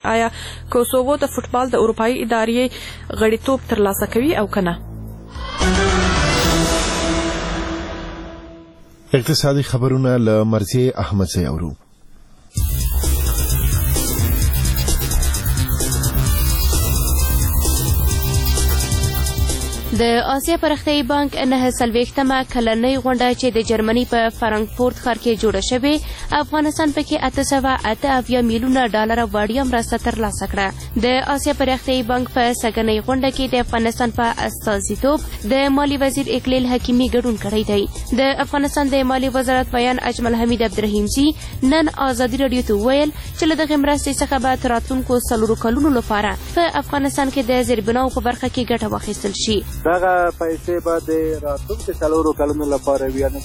آیا کوسوو د فوټبال د اروپایي ادارې غړیتوب ترلاسه کوي او کنه؟ اقتصادي خبرونه له مرضیه احمدزی اورو. د آسیا پرختیایي بانک 49مه کلنۍ غونډه چې د جرمني په فرانکفورت ښار کې جوړه شوې، افغانستان پکې 878 میلیونه ډالر وړیا مرسته ترلاسه کړه. د آسیا پرختیایي بانک په سږنۍ غونډه کې د افغانستان په استازیتوب د مالی وزیر اقلیل حکیمي ګډون کړی دی. د افغانستان د مالی وزارت بیان اجمل حمید عبدالرحیمزي نن ازادي راډیو ته وویل چې له دغې مرستې څخه به تر راتلونکو 4 کلونو لپاره په افغانستان کې د زیربناو په برخه کې ګټه واخیستل شي. دغه پیسې به د راتلونکو 4 کلونو لپاره وي، یعنې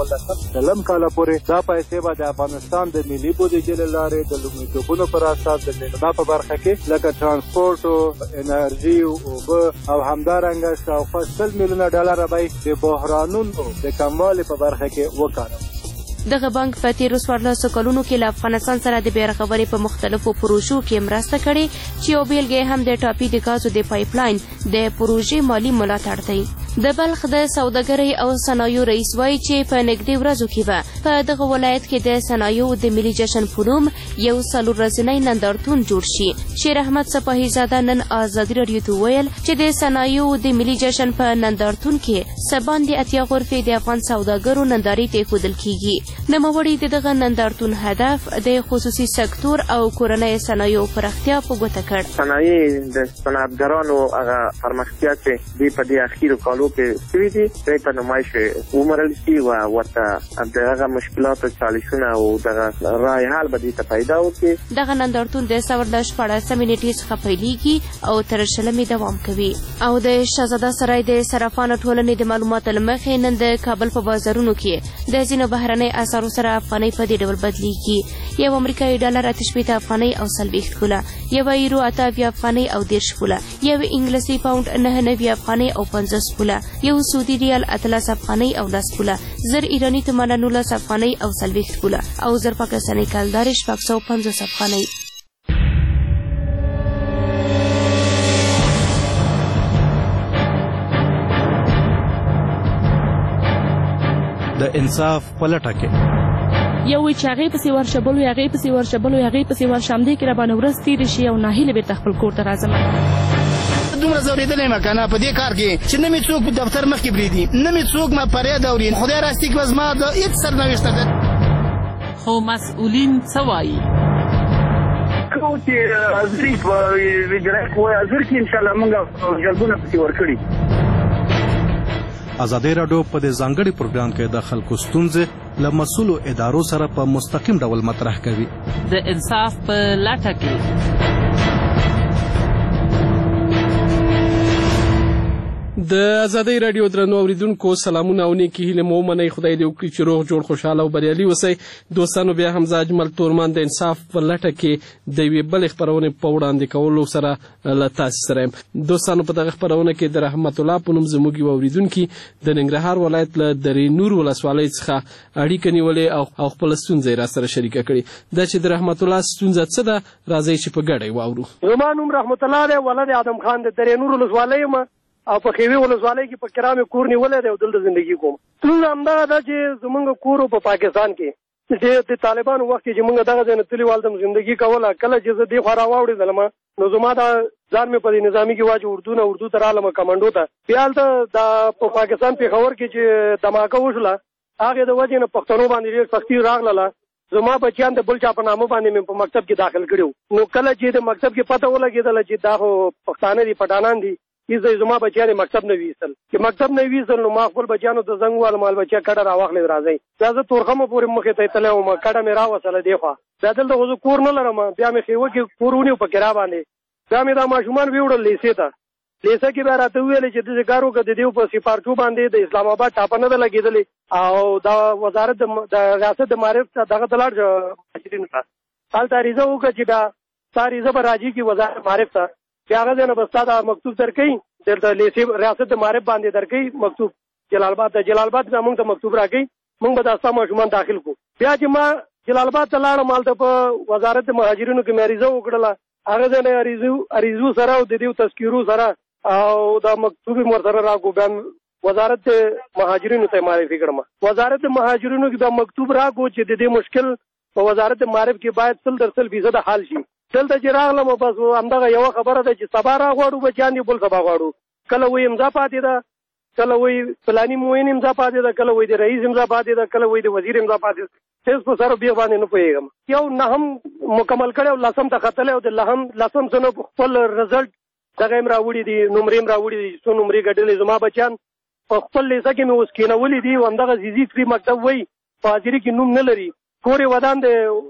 2018 کال پورې دا پیسې به د افغانستان د ملي بودیجې له لارې د لومړیتوبونو پر اساس د میلمه په برخه کې لکه ترانسپورټ او انرژي او اوبه او همدارنګه شاوخوا 100 میلیونه ډالر به د بحرانونو د کموالي په برخه کې وکاروي. دغه بانک په تیرو 14 کلونو کې له افغانستان سره د بیارغونې په مختلفو پروژو کې مرسته کړې چې یو بیلګې هم د ټاپي د ګازو د پایپلاین د پروژې مالي ملاتړ دی. د بلخ د سوداګرۍ او صنایعو رئیس وایي چې په نږدې ورځو کې به په دغه ولایت کې د صنایعو د ملي جشن په نوم یو 4 ورځنی نندارتون جوړ شي. شیر احمد سپاهي زاده نن ازادي راډیو ته وویل چې د صنایعو د ملي جشن په نندارتون کې څه باندې 80 غرفې د افغان سوداګرو نندارې ته ایښودل کیږي. نوموړي د دغه نندارتون هدف د خصوصي سکتور او کورنۍ صنایعو پراختیا په ګوته کړ. صنایع د صنعتګرانو هغه پرمختیا چې دوی په دې اخیرو کالو کې شوي دي دوی ته نمایش ومرل شي او ورته د هغه مشکلاتو چالشونه او دغه رای حل به دوی ته پیدا وکړي. دغه نندارتون د سور د 14 نیټې څخه پیلیږي او تر 20 دوام کوي. او د شهزاده سرای د صرافانو ټولنې د معلوماتو له مخې نن د کابل په بازارونو کې د ځینو بهرنۍ اسعارو سره افغانۍ په دې ډول بدلیږي. یو امریکایي ډالر 8 افغانۍ او 40 پوله، یو یورو 8 افغانۍ او 10 پوله، یو انګلیسي پاونډ 9 افغانۍ او 50 پوله، یو سعودي ریال 13 افغانۍ او 10 پوله، زر ایرانی تومانه 19 افغانۍ او 40 پوله او زر پاکستاني کلدار 650 افغانۍ. د انصاف په لټه کې یو چې هغې پسې ورشبلو هغې پسې ورشبلو هغې پسې ورشم دی کې راباندې ورځ تېرې شي او ناهیلې بېرته خپل کور ته راځم. دومره ځورېدلی یم که نه په دې کار کې چې نه مې څوک په دفتر مخکې پرېږدي، نه مې څوک ما فریاد اوري. خدای راستي کړه زما د هېڅ سرنوشته ده. خو مسؤلین څه وایي؟ کوم چې حاضري په وجرایت وایي حاضر کې انشاءالله موږ جلبونه پسې ورکړي. ازادي راډیو په دې ځانګړي پروګرام کې د خلکو ستونزې له مسؤلو ادارو سره په مستقیم ډول مطرح کوي. د انصاف په لټه کې د ازادۍ راډیو درنو اوریدونکو سلامونه او نیکې هیلې مو ومنئ. خدای دې وکړي چې روغ جوړ خوشحاله او بریالي اوسئ. دوستانو بیا هم زه اجمل تورمان د انصاف په لټه کې د یوې بلې خپرونې په وړاندې کولو سره له تاسې سره یم. دوستانو په دغه خپرونه کې د رحمت الله په نوم زموږ یو اوریدونکي د ننګرهار ولایت له درې نور ولسوالۍ څخه اړیکه نیولې او خپله ستونزه یې راسره شریکه کړې. دا چې د رحمت الله ستونزه څه ده راځئ چې په ګډه یې واورو. زما نوم رحمت الله دی، ولد ادم خان د درې نور ولسوالۍ یم او په خیوي ولسوالۍ کې په کرامې کور نیولی دی او دلته زندګي کوم. ستونزه همدغه ده چې زمونږ کور په پاکستان کې د طالبانو وخت کې چې موږ دغه ځای نه تللي والدم زندګي کوله. کله چې زه دې خوا راواوړېدلم نو زما دا ځان مې په دې نظامي کې واچو اردو ته رالم کمانډو ته. بیا هلته دا په پاکستان پېښور کې چې دماکه وشوله هغې د وجې نه پښتنو باندې ډېر سختي راغلله. زما بچیان د بل چا په نامه باندې مې په مکتب کې داخل کړي. نو کله چې د مکتب کې پته ولګېدله چې دا خو پښتانه دي پټانان دي زما بچیان مکتب نه ویستل. چې مکتب نه ویستل نو ما خپل بچیانو ته زنګ وویل مال بچیا کډه راواخلئ راځئ. بیا زه تورخمه پورې مخې ته تللی وم، کډه مې راوصله دې خوا. بیا دلته خو زه کور نه لرم. بیا مې خیوه کې کور ونیو په کرا باندې. بیا مې دا ماشومان ویوړل لیسې ته. لیسه کې بیا راته وویلې چې داسې کار وکړه د دې په سپارچو باندې د اسلام آباد ټاپه نه ده لګېدلې او دا وزارت د ریاست د معارف ته دغه ته لاړ شه ته هلته عریضه وکړه چې بیا ستا عریضه به راځي کي وزارت معارف ته. بیا هغه ځای نه به ستا دا مکتوب درکوي دلته لیسې ریاست د معارف باندې درکوي مکتوب جلال آباد ته. جلال آباد بیا موږ ته مکتوب راکوي، موږ به دا ستا ماشومان داخل کړو. بیا چې ما جلال آباد ته لاړم هلته په وزارت د مهاجرینو کې مې عریضه وکړله هغه ځنه اریزو سره او د دې تذکیرو سره او دا مکتوب مر سره راکو بیا وزارت مهاجرینو ته معرفي کړم. وزارت مهاجرینو کې دا مکتوب راکو چې د دې مشکل په وزارت معرف کې باید 100% حل شي. دلته چې راغلم بس همدغه یو خبره ده چې سبا راغواړو بچیان دي بل سبا غواړو. کله وایي امضا پاتې ده، کله وایي فلاني معین امضا پاتې ده، کله وایي د رئیس امضا پاتې ده، کله وایي د وزیر امضا پاتې ده. هیڅ په سره بیا باندې نه پوهېږم. یو نهم مکمل کړی او لسم ته ختلی او د لسم سنو خپل رزلټ دغه هم راوړي دي، نمرې هم راوړي دي، څو نمرې ګټلې. زما بچیان په خپل لیسه کې مې اوس کېنولي دي او همدغه زیزي فری مکتب وایي په حاضري کې نوم نه لري. کور یې ودان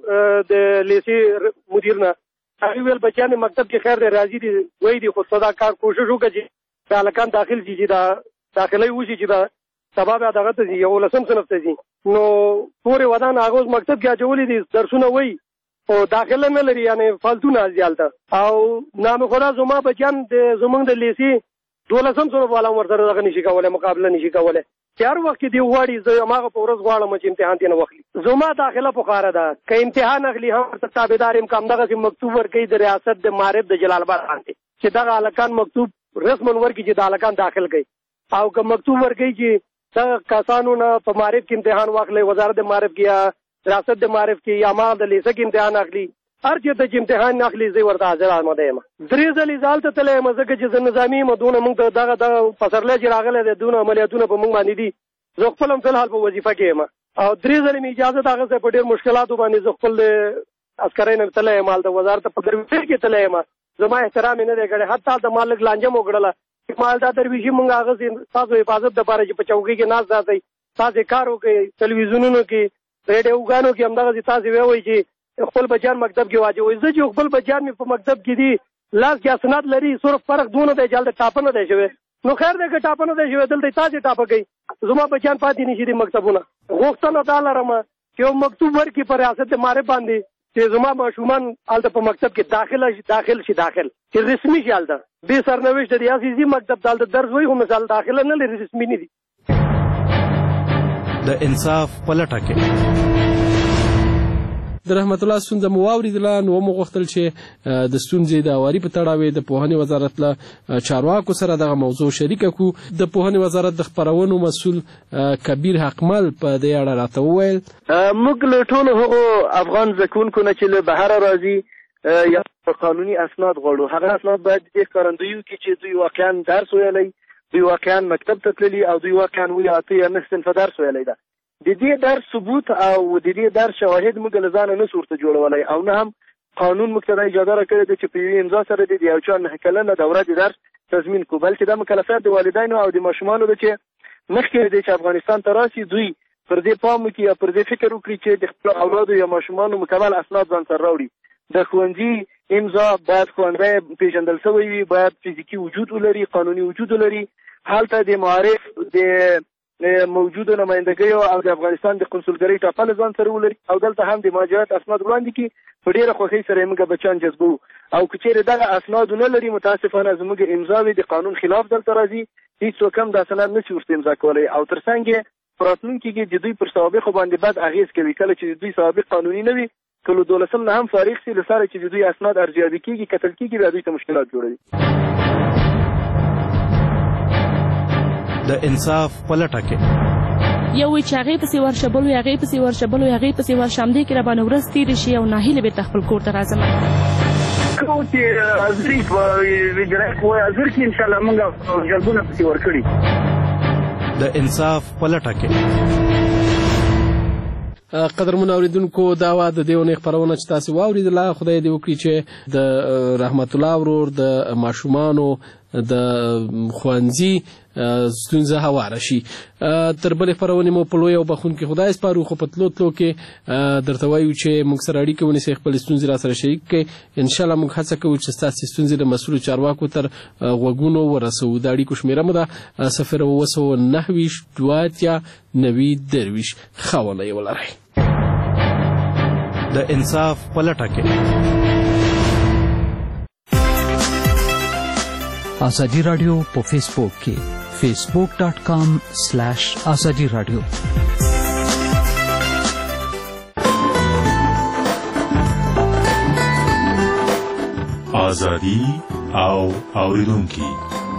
د لیسې مدیر نه هغې ویل بچیان مکتب کې خیر دی راځي دي وایي دي، خو ته دا کار کوشش وکړه چې د هلکان داخل شي چې دا داخله وشي چې دا سبا بیا دغه ته ځي 11 صنف ته ځي. نو کور یې ودان هغه اوس مکتب کې اچولي دي، درسونه وایي او داخله نه لري، یعنې فالتو نه ځي هلته. او نام خدا زما بچیان زموږ د لیسې 12 صنف والا ورسره دغه نشي کولی، مقابله نشي کولی. چې هر وخت کې دی غواړي زه هماغه په ورځ غواړم چې امتحان ترې نه واخلي. زما داخله پخاره ده، که امتحان اخلي هم ورته تابعدار یم، که همدغسې مکتوب ورکوي د ریاست د معرف د جلال آباد باندې چې دغه هلکان مکتوب رسما ورکړي چې د هلکان داخل کوي، او که مکتوب ورکوي چې دغه کسانو نه په معرف کې امتحان واخلي، وزارت د معرف کې یا ریاست د معرف کې یا ما د لیسه کې امتحان اخلي، هر چېرته چې امتحان اخلي زه ورته حاضر آماده یم. 3 ځلې زه هلته تللی یم ځکه چې زه نظامي یم. دونه موږ ته دغه پسرلی چې راغلی دی دونه عملیاتونه په موږ باندې دي. زه خپل هم فلحال په وظیفه کې یم او 3 ځلې مې اجازت اخیستی په ډېر مشکلاتو باندې. زه خپل د عسکرۍ نه تللی یم، هلته وزارت په درویشۍ کې تللی یم. زما احترام یې نه دی کړی، حتی هلته ما لږ لانجه مو کړله. ما دا درویشي موږ اخیستې ستاسو حفاظت دپاره چې په چوکۍ کې ناست راسئ، تاسې کار وکړئ، تلویزیونونو کې ریډیوګانو کې همدغسې تاسې ووایئ چې خپل بچیان مکتب کې واچوئ. زه چې خپل بچیان مې په مکتب کې دي لاس کې اسناد لري، صرف فرق دونه دی چې هلته ټاپه نه دی شوی. نو خیر دی که ټاپه نه دی شوی دلته تاسې ټاپه کوئ، زما بچیان پاتې نشي دي مکتبونه. غوښتنه دا لرم چې یو مکتوب ورکړي په ریاست معرف باندې چې زما ماشومان هلته په مکتب کې داخل شي چې رسمي شي هلته. بې سرنوشت دی عزیزي مکتب ته هلته درس وایي خو مثال داخله نه لري، رسمي نه دي. د انصاف په لټه کې د رحمت الله ستونزه مو واورېدله، نو مو غوښتل چې د ستونزې د هواري په تړاو د پوهنې وزارت له چارواکو سره دغه موضوع شریکه کړو. د پوهنې وزارت د خپرونو مسؤل کبیر حقمل په دې اړه راته وویل موږ له ټولو هغو افغان زده کوونکو نه چې له بهره راځي یا قانوني اسناد غواړو، هغه اسناد باید دې ښکارندوي وکړي چې دوی واقعا درس ویلی، دوی واقعا مکتب ته تللي او دوی واقعا ولې 8 یا 9 صنفه درس ویلی ده. د دې درس ثبوت او د دې درس شواهد موږ له ځانه نشو ورته جوړولی، او نه هم قانون موږ ته دا اجازه راکړې ده چې په یوې امضا سره د یو چا 9 کلنه دوره د درس تضمین کړو، بلکې دا مکلفیت د والدینو او د ماشومانو ده چې مخکې دی چې افغانستان ته راسي دوی پر دې پام وکړي یا پر دې فکر وکړي چې د خپلو اولادو یا ماشومانو مکمل اسناد ځان سره راوړي. د ښوونځي امضا باید ښوونځی پیژندل شوی وي، باید فزیکي وجود ولري، قانوني وجود ولري. هلته د معارف د موجودو نمایندګیو او د افغانستان د قنسولګرۍ ټاپله ځان سره ولري، او دلته هم د مهاجرت اسناد وړاندې کړي. په ډېره خوښۍ سره یې موږ بچیان جذبوو، او که چېرې دغه اسناد ونه لري متاسفانه زموږ امضاوې د قانون خلاف دلته راځي، هېڅوک هم دا سند نشي ورته امضا کولی، او تر څنګ یې په راتلونکي کې د دوی پر سوابقو باندې بد اغېز کوي. کله چې د دوی سوابق قانوني نه وي، که له 12 نه هم فارغ سي، له سره چې د دوی اسناد ارزیابي کېږي کتل کېږي، بیا دوی ته مشکلات جوړوي. د انصاف په لټه کې یو وی چې هغې پسې ورشه بل وی هغې پسې ورشه بل وی هغې پسې ورشه همدې کې راباندې ورځ تېرې شي او ناهیلې بېرته خپل کور ته راځم. کوم چې حاضري په وجرایت وایي حاضر کړي انشاءالله موږ جلبونه پسې ورکړي. د انصاف په لټه کې قدرمن اوریدونکو دا وه د دې اونۍ خپرونه چې تاسې واورېدله. خدای دې وکړي چې د رحمت الله ورور د ماشومانو د ښوونځي ستونزه هواره شي. تر بلې خپرونې مو په لوی او بخښونکي خدای سپارو، خو په تلو کې درته وایو چې موږ سره اړیکه ونیسئ، خپلې ستونزې را سره شریک کړئ. انشاءالله موږ هڅه کوو چې ستاسې ستونزې د مسؤلو چارواکو تر غوږونو ورسوو. د اړیکو شمېره مو ده 029 دواتیا 90 ښه ونه یې ولرئ. د انصاف په لټه کې آزادی رادیو په فیسبوک کې facebook.com/azadi radio ازادي او اوریدونکي.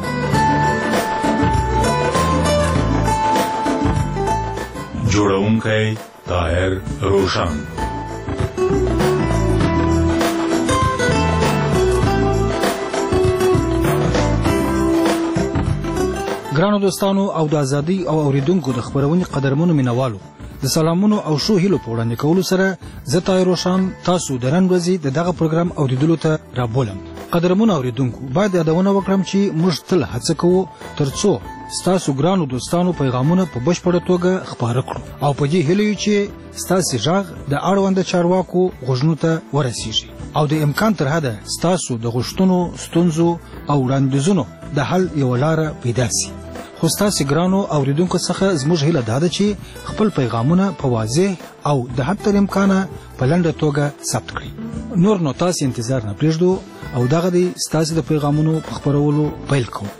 جوړونکی طاهر روشن. ګرانو دوستانو او د ازادي او اوریدونکو د خبرونې قدرمنو مینوالو، د سلامونو او شو هیلو په وړاندې کولو سره زه طاهر روشن تاسو د نن ورځې دغه پروګرام اوریدلو ته رابولم. قدرمنو اوریدونکو، باید یادونه وکړم چې موږ تل هڅه کوو ترڅو ستاسو ګرانو دوستانو پیغامونه په بشپړه توګه خپاره کړو او په دې هیله یو چې ستاسو غږ د اړوند چارواکو غوږونو ته ورسیږي او د امکان تر حده ستاسو د غوښتنو، ستونزو او وړاندیزونو د حل یو لاره پیدا شي. خو ستاسو ګرانو اوریدونکو څخه زموږ هیله ده چې خپل پیغامونه په واضح او د حد تر امکانه په لنډه توګه ثبت کړئ. نور نو تاسو انتظار نه پرېږدو او دغه د ستاسو د پیغامونو په خپرولو پیل کوو.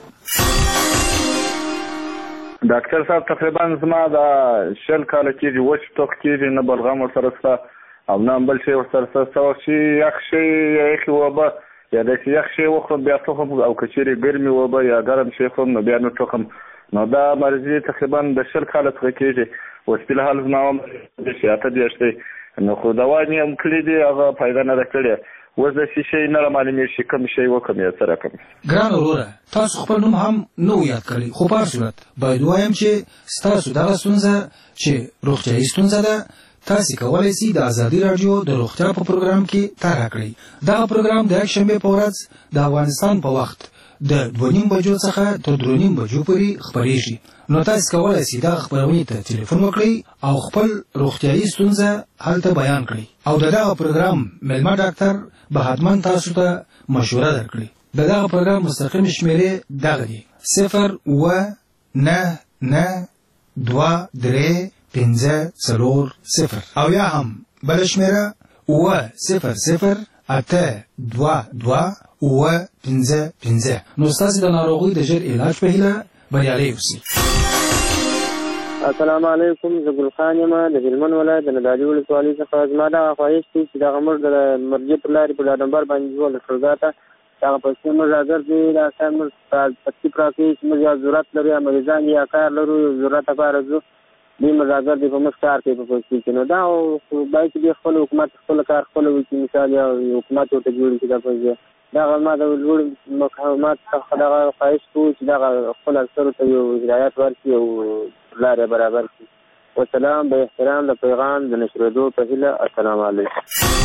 ډاکټر صاحب تقریبا زما د شل کاله کېږي وچ ټوک کېږي، نه بلغم ورسره شته او نه بل شی ورسره شته. څه وخت چې یخ شی یا یخې اوبه یا داسې یخ شی وخورم بیا ټوخم، او که چېرې ګرمې اوبه یا ګرم شی خورم نو بیا نه ټوخم. نو دا مرضي تقریبا د شل کاله څخه کېږي. اوس فلحال زما عمر 68 دی، نو خو دوا مې هم کړي دي، هغه فایده نه ده کړې. اوس داسې شی نه رامعلومېږي چې کوم شی وکړم یا څه رقم. ګران وروره، تاسو خپل نوم هم نه و یاد کړی، خو په هر صورت باید ووایم چې ستاسو دغه ستونزه چې روغتیایي ستونزه ده، تاسو کولی شئ د ازادي راډیو د روغتیا په پروګرام کې طرح کړئ. دغه پروګرام د یکشنبې په ورځ د افغانستان په وخت د 2:30 بجو څخه تر 3:30 بجو پورې خپرېږي. نو تاسو کولی شئ دغه خپرونې ته ټلیفون وکړئ او خپل روغتیایي ستونزه هلته بیان کړئ او د دغه پروګرام میلمه ډاکټر به حتما تاسو ته مشوره درکړي. د دغه پروګرام مستقیم شمیرې دغه دي: 019923540 او یا هم بل شمیره 00822 نو ستاسو د ناروغۍ د ژر علاج په هیله بریالي اوسئ. السلام علیکم، زه ګل خان یم د هلمند ولایت د ندالي ولسوالۍ څخه. زما دغه خواهش دی چې دغه موږ د مرجې پر لارې په ډاډمبر باندې ځو د ښرګا ته دغه پیسې موږ حاضر دي. دا شیان موږ تکلیف راکوي چې موږ یا ضرورت لرو یا مریضان یا کار لرو، ضرورت لپاره ځو، دوی موږ حاضر دي په موږ کار کوي په پیسې کې. نو دا باید چې دوی خپل حکومت خپل کار خپل وکړي، مثال یا حکومت ورته جوړ کړي دا پیسې. دغه ما د لوړ مقامات څخه دغه خواهش کوو چې دغه خپل افسرو ته یو هدایت ورکړي او لارې برابر کړي. والسلام، به احترام د پیغام د نشرېدو په هیله. السلام علیکم.